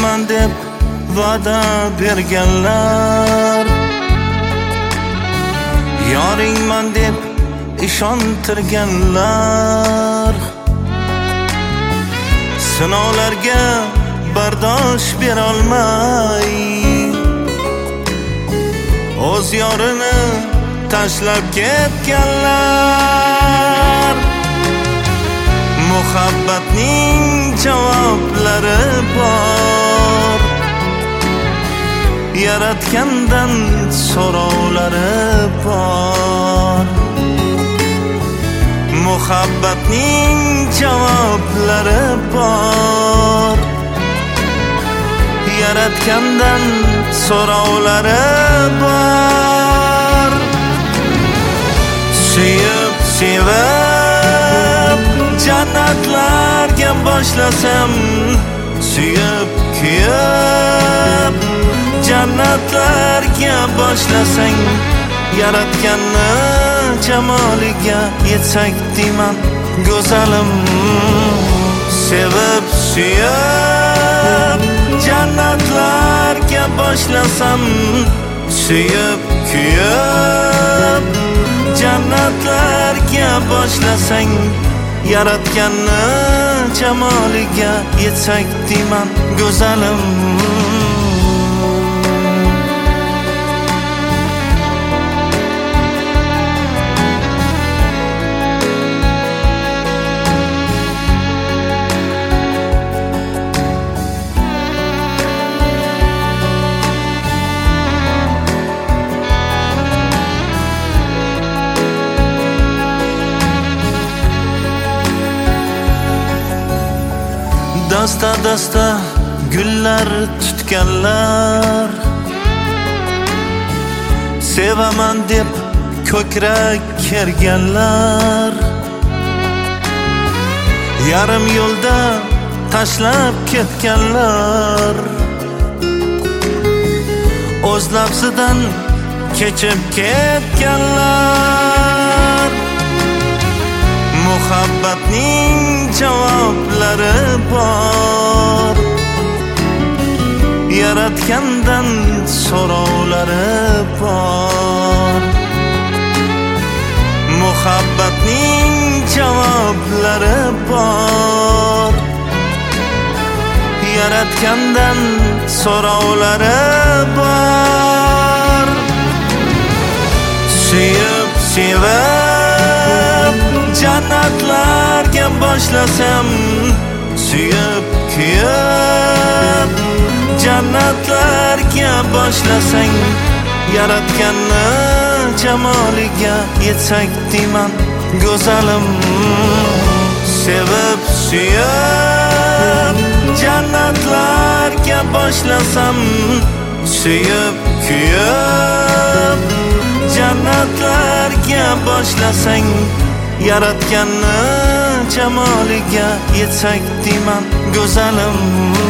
Yashayman deb va'da berganlar, yoringman deb ishontirganlar, sinovlarga bardosh berolmay o'z yorini tashlab ketganlar. Muhabbatning javoblari bor, yaratgandan so'rovlari bor. Muhabbatning javoblari bor, yaratgandan so'rovlari bor. Suyib sevib jannatlarga boshlasam, suyib kuyib jannatlarga boshlasang, yaratganni jamoliga yetsak deyman go'zalim. Sevib suyib jannatlarga boshlasam, suyib kuyib jannatlarga boshlasang, yaratganni jamoliga yetsak deyman go'zalim. Dasta dasta gullar tutganlar, sevaman deb ko'krak kerganlar, yarim yo'lda tashlab ketganlar, o'z nafsidan kechib ketganlar. Muhabbatning javoblari bor, yaratgandan so'rovlari bor. Muhabbatning javoblari bor, yaratgandan so'rovlari bor. Suyib sevib jannatlarga boshlasam, suyib kuyib jannatlarga boshlasang, yaratganni jamoliga yetsak deyman go'zalim. Sevib suyib jannatlarga boshlasam, suyib kuyib jannatlarga boshlasang, yaratganni jamoliga yetsak deyman go'zalim.